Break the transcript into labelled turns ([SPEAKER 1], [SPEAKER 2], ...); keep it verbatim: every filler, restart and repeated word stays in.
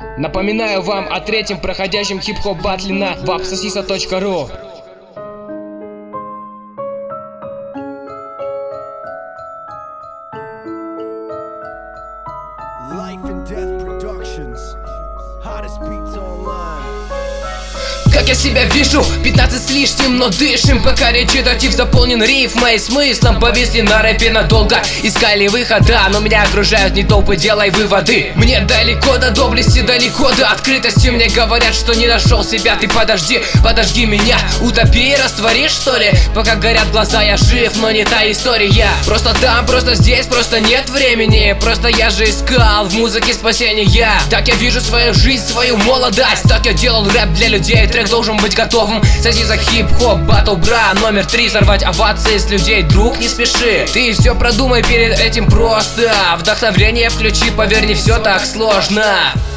[SPEAKER 1] Напоминаю вам о третьем проходящем хип-хоп батле на вапсосиса точка ру.
[SPEAKER 2] Life and Death Productions, hottest beats online.
[SPEAKER 3] Как я себя вижу, пятнадцать с лишним, но дышим. Пока речитатив заполнен рифмой, смыслом повисли на рэпе надолго. Искали выхода, но меня окружают не толпы, делай выводы. Мне далеко до доблести, далеко до открытости. Мне говорят, что не нашел себя, ты подожди, подожди меня. Утопи, раствори, что ли? Пока горят глаза, я жив, но не та история. Просто там, просто здесь, просто нет времени. Просто я же искал в музыке спасения. Так я вижу свою жизнь, свою молодость. Так я делал рэп для людей, трек должен быть готовым. Сойти за хип-хоп, батл, бра, номер три. Сорвать овации с людей, друг, не спеши. Ты все продумай перед этим просто. Вдохновение включи, поверь, не все так сложно.